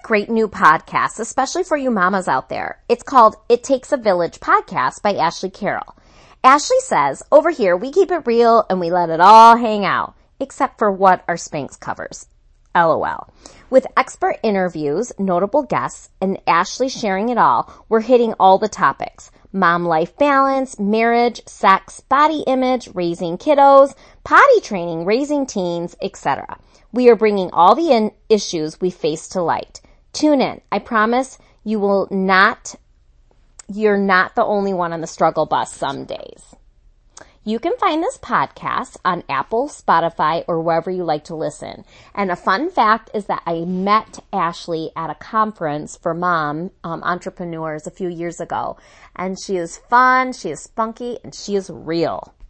great new podcast, especially for you mamas out there. It's called It Takes a Village podcast by Ashley Carroll. Ashley says, over here, we keep it real and we let it all hang out, except for what our Spanx covers. LOL. With expert interviews, notable guests, and Ashley sharing it all, we're hitting all the topics. Mom-life balance, marriage, sex, body image, raising kiddos, potty training, raising teens, etc. We are bringing all the issues we face to light. Tune in. I promise you're not the only one on the struggle bus some days. You can find this podcast on Apple, Spotify, or wherever you like to listen. And a fun fact is that I met Ashley at a conference for mom entrepreneurs a few years ago. And she is fun, she is spunky, and she is real.